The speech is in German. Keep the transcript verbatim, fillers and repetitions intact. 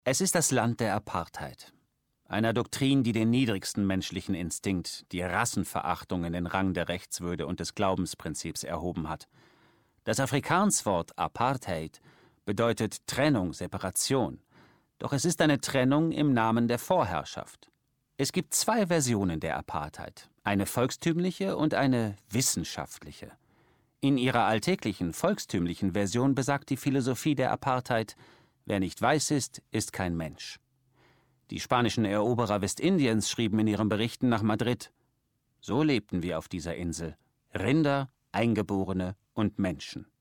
Es ist das Land der Apartheid, einer Doktrin, die den niedrigsten menschlichen Instinkt, die Rassenverachtung, in den Rang der Rechtswürde und des Glaubensprinzips erhoben hat. Das Afrikaanswort Apartheid bedeutet Trennung, Separation, doch es ist eine Trennung im Namen der Vorherrschaft. Es gibt zwei Versionen der Apartheid, eine volkstümliche und eine wissenschaftliche. In ihrer alltäglichen, volkstümlichen Version besagt die Philosophie der Apartheid: Wer nicht weiß ist, ist kein Mensch. Die spanischen Eroberer Westindiens schrieben in ihren Berichten nach Madrid: So lebten wir auf dieser Insel, Rinder, Eingeborene und Menschen.